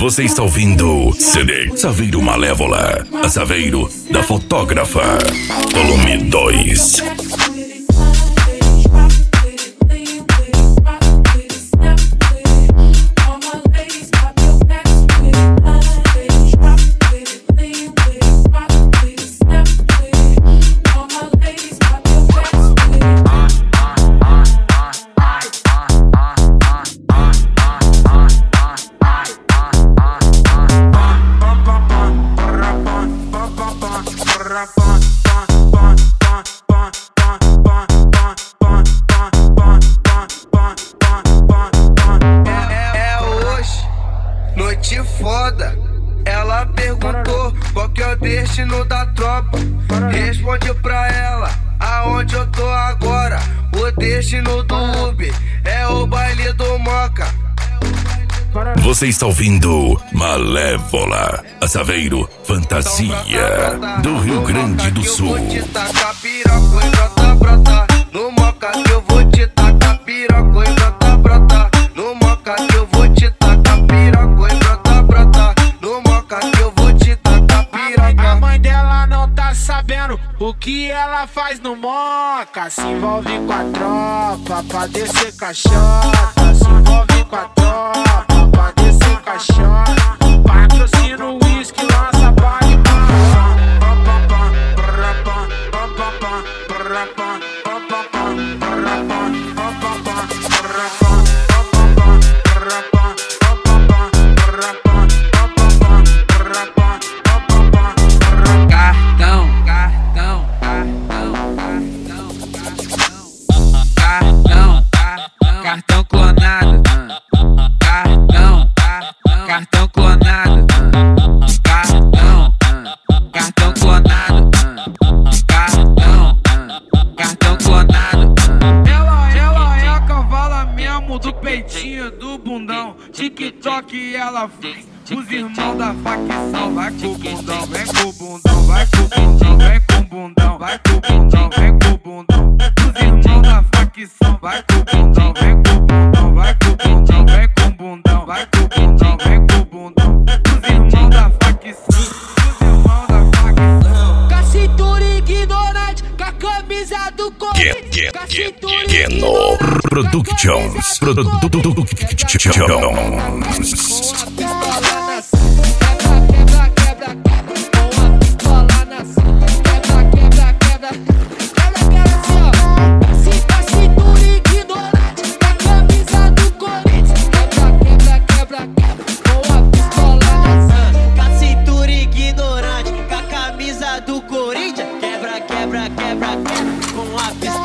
Você está ouvindo CD Saveiro Malévola, a Saveiro da Fotógrafa, volume 2. Noite foda, ela perguntou qual que é o destino da tropa. Responde pra ela aonde eu tô agora. O destino do Uber é o baile do Moca. Você está ouvindo Malévola, a Saveiro Fantasia do Rio Grande do Sul. Eu vou te tacar piroca e brota, brota. No Moca que eu vou te tacar piroca e brota, brota. No Moca que eu vou te tacar piroca e brota, brota. No Moca que eu vou te tacar piroca. A mãe dela não tá sabendo o que ela faz no Moca. Se envolve com a tropa pra descer caixota. Se envolve com a tropa pra descer caixota. Patrocina o uísque, lança baile. Cartão clonado, cartão clonado, cartão clonado, cartão clonado. Ela é a cavala mesmo do peitinho do bundão. TikTok ela faz. Os irmãos da facção, vai com o bundão, vem com o bundão, vai com o bundão, vem com o bundão, vai com o bundão, vem com o bundão. Os irmãos da facção, vai com o bundão, vem com o bundão, vai com o bundão, vem com o bundão, vai com o bundão, vem com o bundão. Os irmãos da facção, os irmãos da facção. Com a cintura ignorante, com a camisa do Corinthians. Geno Productions. Do Corinthians, quebra, quebra, quebra, quebra com a pistola.